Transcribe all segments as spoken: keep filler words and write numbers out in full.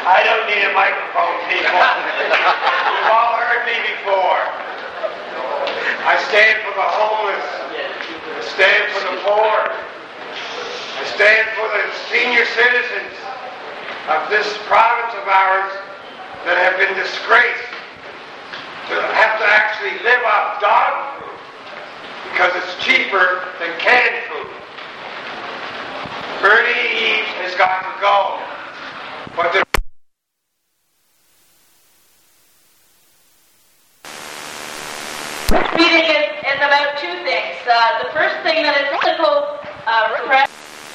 I don't need a microphone, people. You've all heard me before. I stand for the homeless. I stand for the poor. I stand for the senior citizens of this province of ours that have been disgraced to have to actually live off dog food because it's cheaper than canned food. Ernie Eves has got to go. But the meeting is, is about two things. Uh, the first thing that is political uh, repress-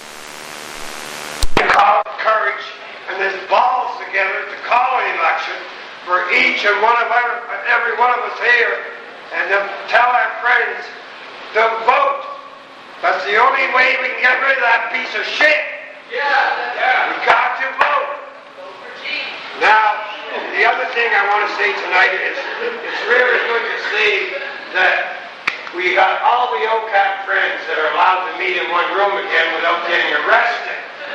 courage and there's balls together to call an election for each and one of our, every one of us here, and to tell our friends to vote. That's the only way we can get rid of that piece of shit. Yeah, yeah. We got to vote. Now, the other thing I want to say tonight is it's really good to see that we got all the O C A P friends that are allowed to meet in one room again without getting arrested.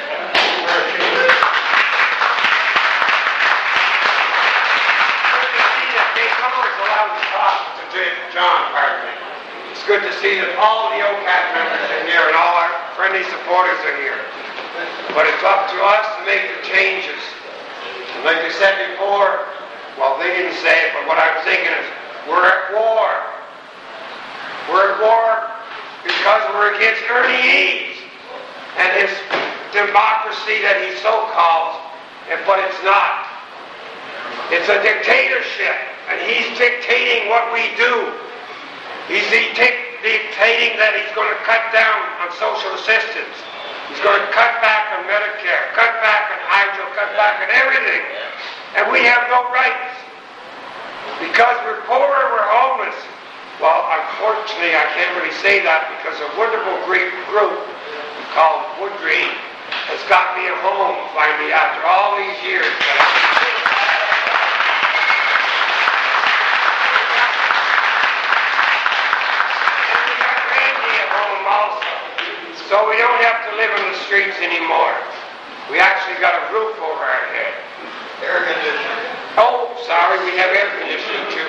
Someone's allowed to talk to John, pardon me. It's good to see that all the O C A P members are here and all our friendly supporters are here. But it's up to us to make the changes. And like I said before, well, they didn't say it, but what I was thinking is, we're at war. We're at war because we're against Ernie Eves and his democracy that he so calls, but it's not. It's a dictatorship, and he's dictating what we do. He's dictating that he's going to cut down on social assistance. He's going to cut back on Medicare, cut back on hydro, cut back on everything. And we have no rights. Because we're poor, we're homeless. Well, unfortunately, I can't really say that because a wonderful Greek group called Woodgreen has got me a home finally after all these years. So we don't have to live in the streets anymore. We actually got a roof over our head. Air conditioning. Oh, sorry, we have air conditioning too.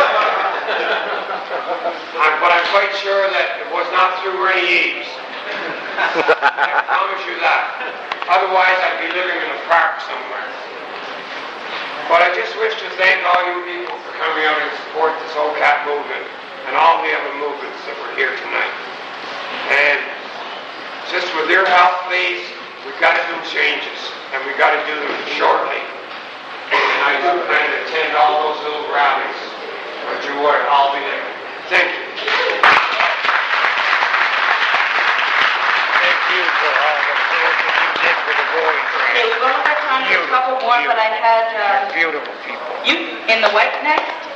I'm, but I'm quite sure that it was not through Ernie Eves. I promise you that. Otherwise, I'd be living in a park somewhere. But I just wish to thank all you people for coming out and support this O C A P movement and all the other movements that were here tonight. And just with your help, please, we've got to do changes, and we've got to do them shortly. And I do plan to attend all those little rallies, but you would, I'll be there. Thank you. Thank you for all the work that you did for the boys. Okay, we're going to have time for a couple more, but I had... Uh, beautiful people. You in the white next?